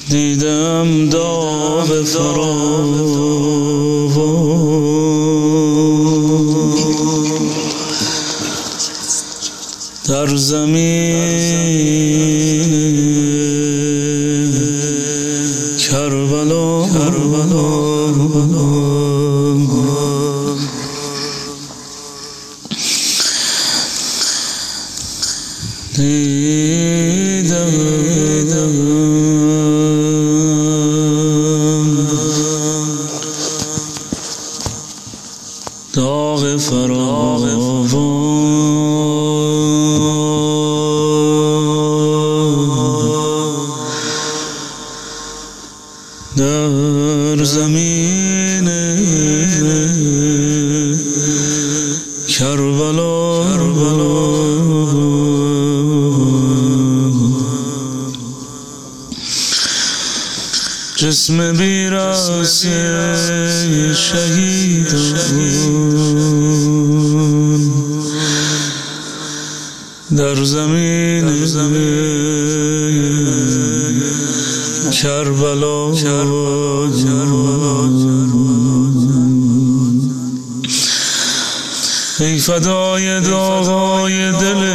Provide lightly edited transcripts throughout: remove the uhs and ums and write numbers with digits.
دیدم داغ فراوان در زمین کربلا دیدم داغ فراوان در زمین کربلا جسم بیراس شهیدان در زمین کربلا ای فدای داغای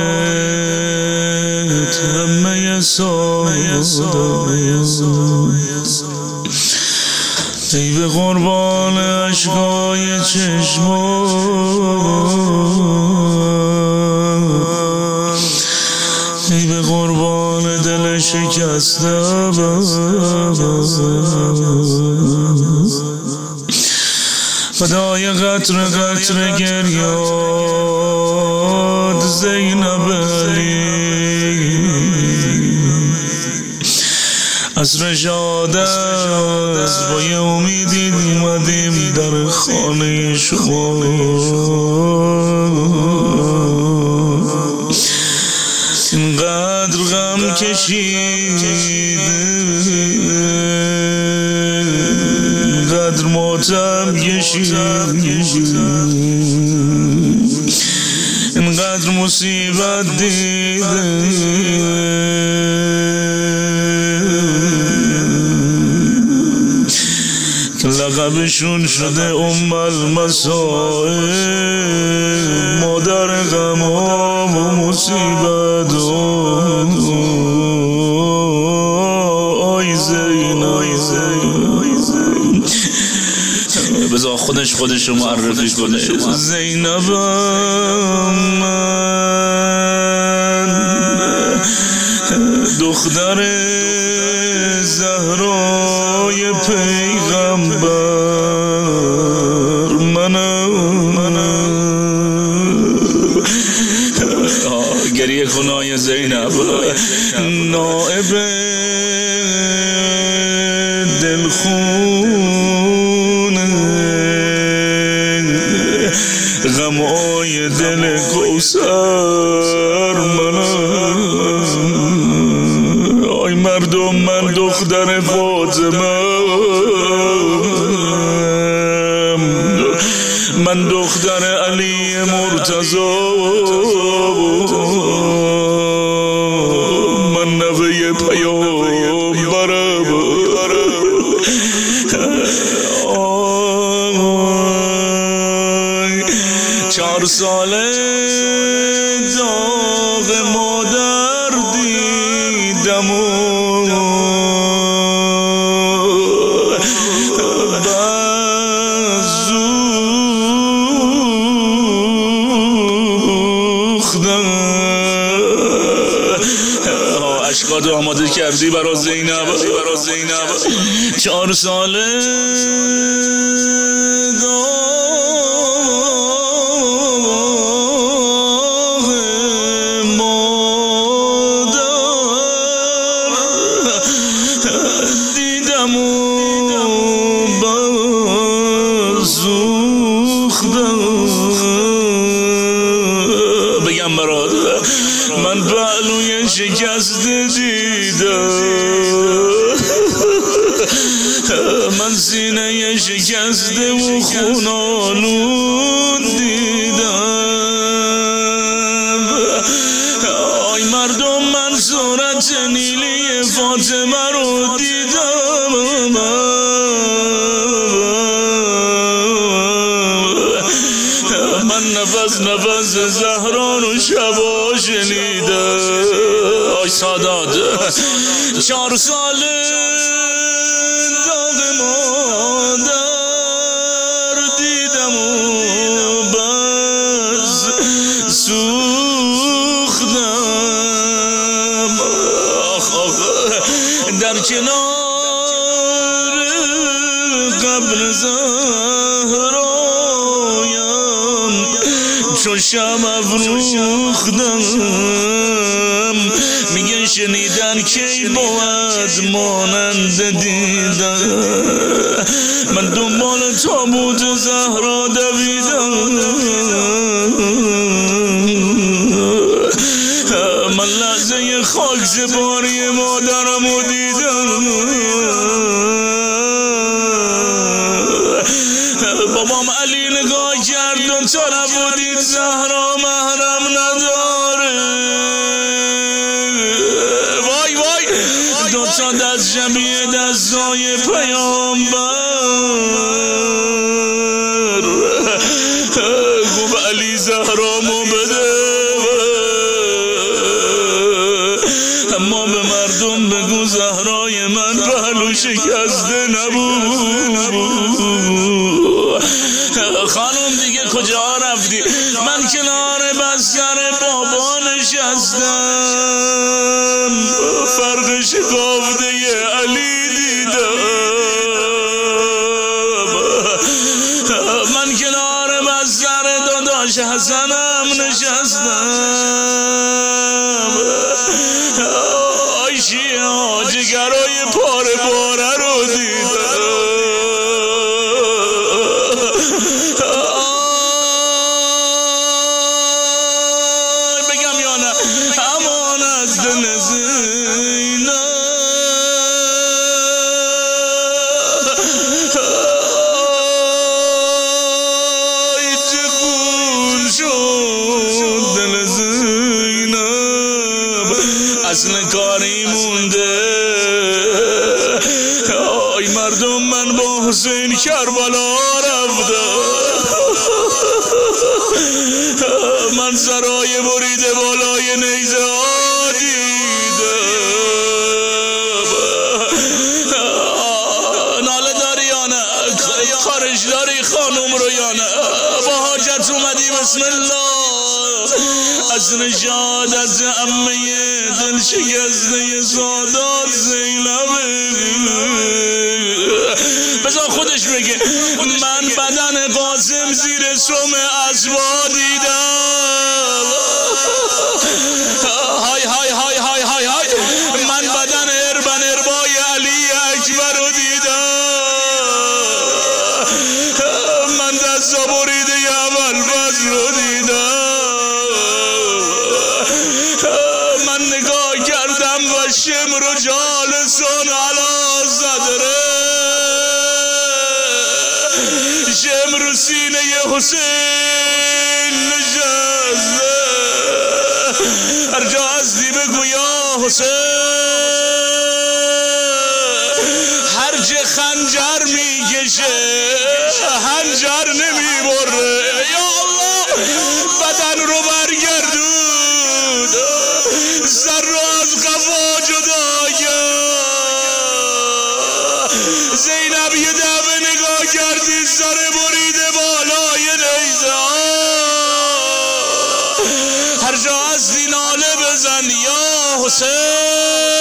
دلت همه سادان ای به قربان اشکای چشمان ای به قربان دل شکسته فدای قطر قطر گریاد زینب علی عصر شاد است با یه امیدی اومدیم در خانه شما اینقدر غم کشید اینقدر ماتم کشید اینقدر مصیبت دیده لقبشون شده ام المصائب مادر غم‌ها و مصیبت آی زین بذار خودش رو معرفی کنه زینب من دختر زهرای پیغمبر گریه کنای زینب نائب دلخون غمای دل کوثر آی مردم من دختر فاطمه من دختر علی مرتضی من نوه پیامبرم 4 ساله داغ مادر دیدم و اشکاتو آماده کردی برا زینب 4 ساله داغ مادر دیدم و بسوختم بگم برات من پهلوی شکسته دیدم من سینه شکسته و خونالود دیدم آی مردم من صورت نیلی فاطمه رو دیدم، من نفس نفس زهرا رو شبا شنیدم. آی سادات 4 ساله داغ مادر دیدم و بس سوختم. آخ آخ در کنار قبر زهرایم چون شمع افروختم. میگن شنیدن کی بود مانند دیدن، من دنبال تابوت زهرا دویدم. من لحظه خاک سپاری مادرم رو دیدم. بابام علی نگاه کرد و طرف و دید زهرا محرم نداره. وای وای 2 تا دست شبیه دستای پیامبر. گفت علی زهرامو بده، اما به مردم بگو زهرای من پهلو شکسته نبود. خانم دیگه کجا رفتی؟ من کنار بستر بابا نشستم، فرق شکافته علی دیدم. من کنار بستر داداش حسنم نشستم، آی شیعه جگرای پاره پاره رو دیدم. اصل کاری مونده. آی مردم من با حسین کربلا رفتم، من سرای بریده بالای نیزه ها دیدم. ناله داری یا نه؟ خارج داری خانم رو یا نه؟ با حاجت اومدی بسم الله. از نشادت عمه دل شکسته سادات زینبه. بذار خودش بگه من بدن قاسم زیر سم اسبا دیدم. های های های های های های من بدن اربای علی اکبر رو دیدم. من دستا بریده اول فضل رو دیدم. من نگاه کردم و شمر و جالسان علا صدره، شمر و سینه حسین نشسته. هر جا هستی بگو یا حسین. هر جا خنجر میکشه هنجر نمیبره. یا الله بدن رو برگردون، سر رو از قفا جدا کرد. زینب یه دفعه نگاه کردی سر بریده بالای نیزه. هر جا هستی ناله بزن یا حسین.